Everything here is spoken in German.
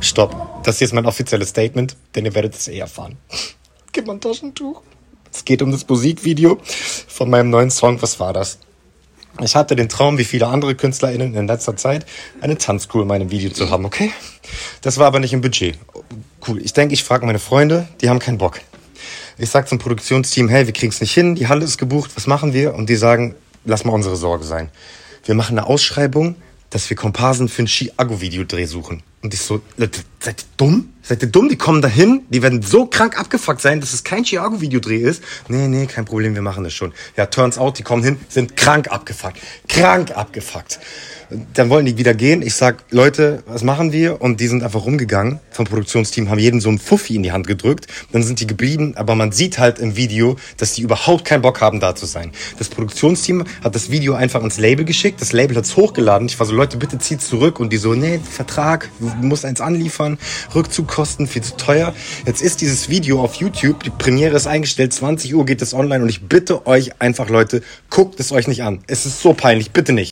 Stopp. Das hier ist mein offizielles Statement, denn ihr werdet es erfahren. Gib mal ein Taschentuch. Es geht um das Musikvideo von meinem neuen Song. Was war das? Ich hatte den Traum, wie viele andere KünstlerInnen in letzter Zeit, eine Tanzcrew in meinem Video zu haben, okay? Das war aber nicht im Budget. Cool, ich denke, ich frage meine Freunde, die haben keinen Bock. Ich sag zum Produktionsteam, hey, wir kriegen's nicht hin, die Halle ist gebucht, was machen wir? Und die sagen, lass mal unsere Sorge sein. Wir machen eine Ausschreibung, dass wir Komparsen für ein Chiago-Videodreh suchen. Und ich so, Leute, seid ihr dumm? Seid ihr dumm? Die kommen dahin, die werden so krank abgefuckt sein, dass es kein Chiago-Videodreh ist. Nee, kein Problem, wir machen das schon. Ja, turns out, die kommen hin, sind krank abgefuckt. Krank abgefuckt. Dann wollen die wieder gehen. Ich sag, Leute, was machen wir? Und die sind einfach rumgegangen. Vom Produktionsteam haben jedem so einen Fuffi in die Hand gedrückt. Dann sind die geblieben. Aber man sieht halt im Video, dass die überhaupt keinen Bock haben, da zu sein. Das Produktionsteam hat das Video einfach ins Label geschickt. Das Label hat's hochgeladen. Ich war so, Leute, bitte zieht zurück. Und die so, nee, Vertrag, du musst eins anliefern. Rückzugkosten, viel zu teuer. Jetzt ist dieses Video auf YouTube. Die Premiere ist eingestellt. 20 Uhr geht es online. Und ich bitte euch einfach, Leute, guckt es euch nicht an. Es ist so peinlich. Bitte nicht.